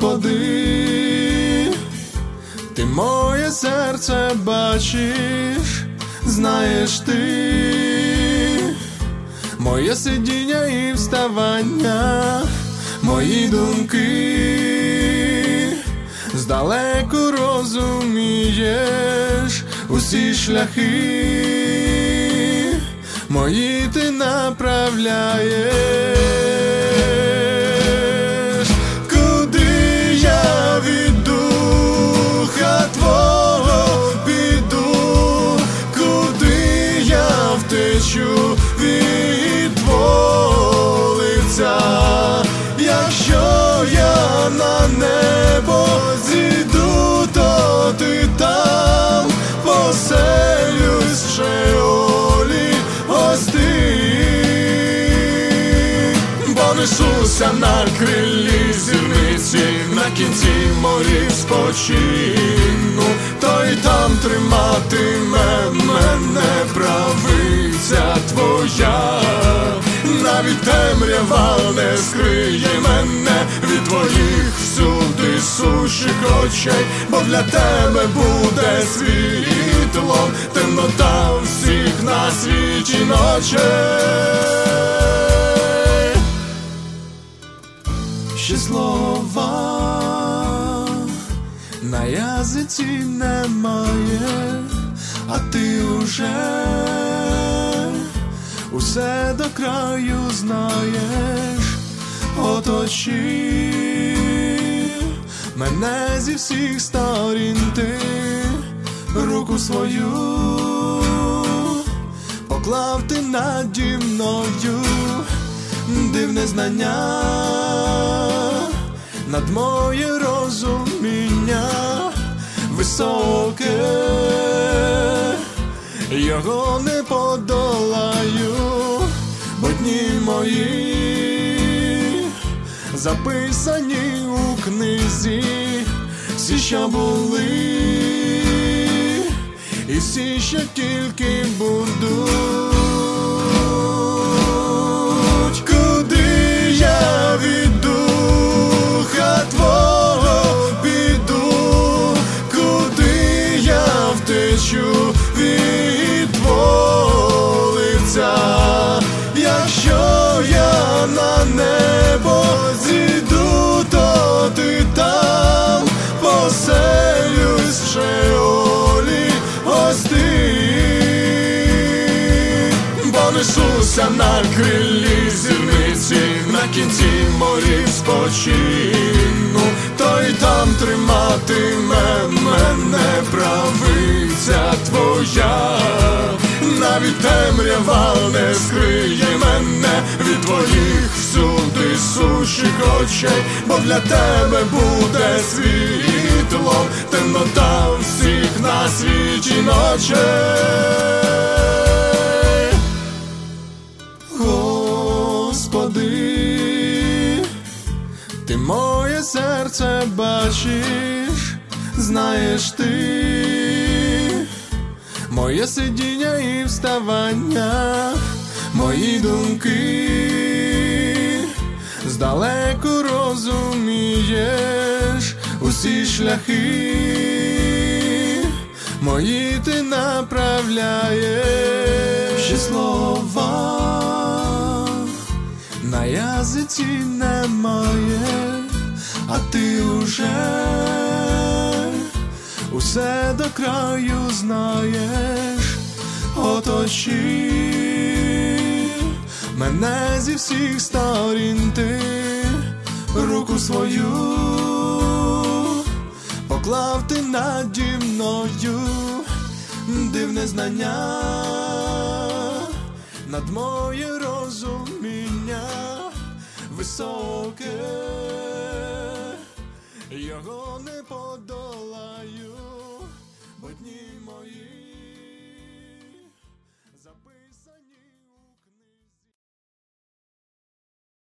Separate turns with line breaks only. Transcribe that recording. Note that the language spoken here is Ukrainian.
Господи, Ти моє серце бачиш, знаєш Ти моє сидіння і вставання, мої думки здалеку розумієш, усі шляхи мої Ти направляєш. Куди я від Духа Твого піду, куди я втечу від Твого лиця, якщо я на небо зійду, то Ти там поселюсь в Шеолі гости, бо несуся на крилі зірниці, на кінці морів спочину, то й там триматиме мене правиця Твоя. Навіть темрява не скриє мене від Твоїх всюди сущих очей, бо для Тебе буде світлом темнота всіх на світі ночей. Ще слова на язиці немає, а Ти уже усе до краю знаєш. Оточи мене зі всіх сторін Ти, руку свою поклав Ти наді мною, дивне знання над моє розуміння високе, його не подолаю, бо дні мої записані у книзі, всі, що були, і всі, що тільки будуть. Куди я від Духа Твого піду, куди я втечу від Твого лиця, якщо я на небо зійду, то Ти там поселюсь в Шеолі гости, бо несуся на крилі зірниці, на кінці морів спочину, то й там триматиме мене правиця Твоя. Навіть темрява не скриє мене від Твоїх всюди сущих очей, бо для Тебе буде світлом темнота всіх на світі ночей. Господи, Ти моє серце бачиш, знаєш Ти моє сидіння і вставання, мої думки здалеку розумієш, усі шляхи мої Ти направляєш. Ще слова на язиці немає, а Ти уже усе до краю знаєш. Оточи мене зі всіх сторін Ти, руку свою поклав Ти наді мною, дивне знання над моє розуміння високе, його не подолаю.